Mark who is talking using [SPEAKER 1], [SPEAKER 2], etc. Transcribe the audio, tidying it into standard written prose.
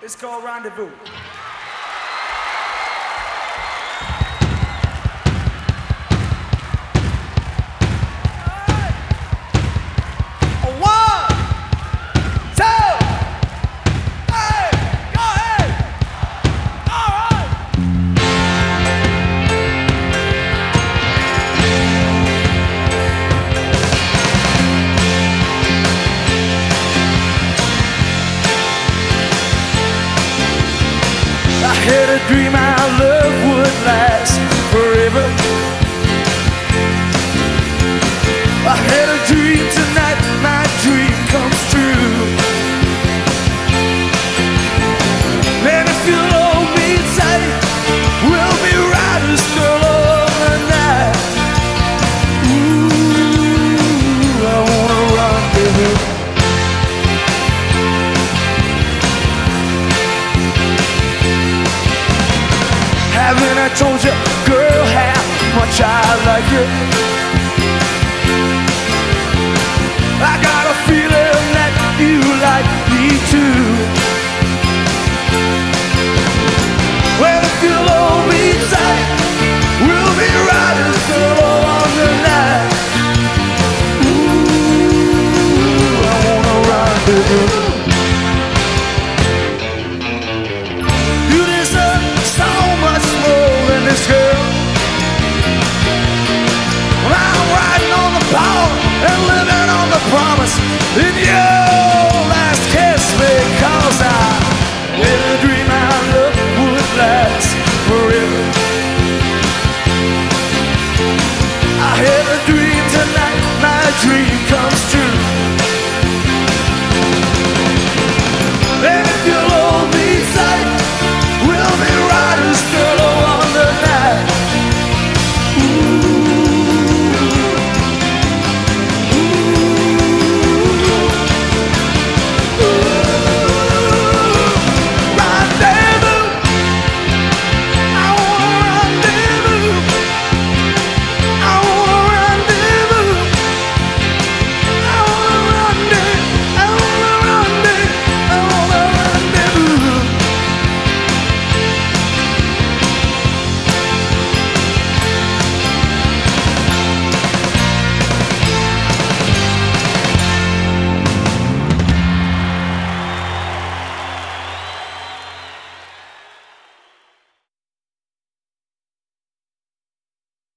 [SPEAKER 1] It's called Rendezvous. I had a dream our love would last forever. I had a dream tonight, my dream comes true. And if you'll hold me tight, we'll be riders, girl, all the night. Ooh, I wanna rendezvous. Haven't I told you, girl, how much I like you?